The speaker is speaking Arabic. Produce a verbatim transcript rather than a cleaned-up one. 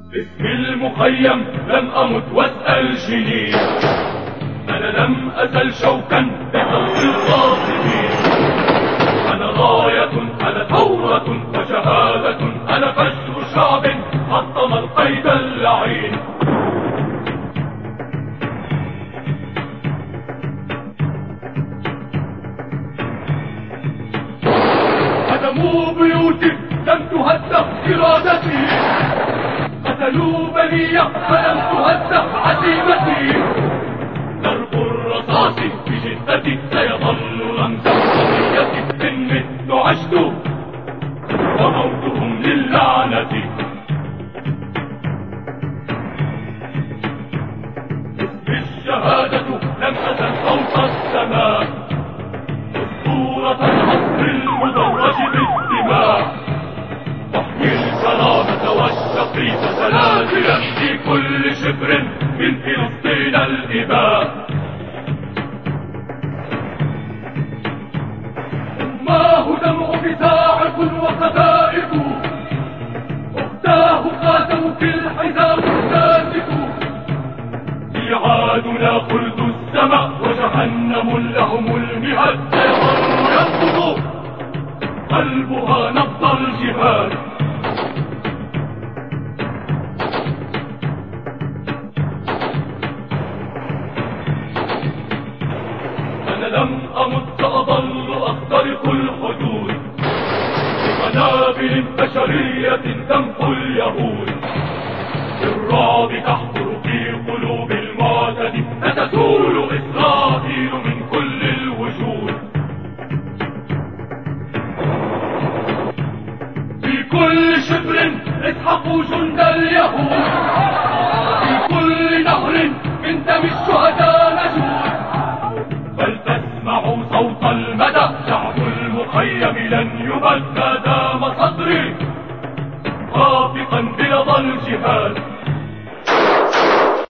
باسم المخيم لم أمت واسأل جنين، أنا لم أزل شوكا بصوت الغاصبين. أنا راية، أنا ثورة وشهادة، أنا فجر شعب حطم القيد اللعين. هدموا بيوتي لم تهدم إرادتي، قتلوا بني فلم تهدم عزيمتي. ضرب الرصاص بجثتي سيظل رمزا قضيتي، إن مت عشت وموتهم للعنة. بالشهادة لم أزل فوق السماء، أسطورة العصر المدرج بالدماء. أحيي الكرامة والشقيق سلاسلا في كل شبر من فلسطين الإباء. أماه دمع بزاعق وقذائف، أختاه خاتم في الحزام الناسف. ميعادنا خلد السماء وجهنم لهم المهاد، سيظل ينبض قلبها نبض الجهاد. أنا لم أمت سأظل أخترق الحدود بقنابل بشرية تمحو اليهود. بالرعب تحفر في قلوب المعتد، ستزول إسرائيل من كل الوجود. في كل شبر اسحقوا جند اليهود، في كل نهر من دم الشهداء نجود. فلتسمعوا صوت المدى، شعب المخيم لن يبدى. دام صدري خافقا بلظى الجهاد.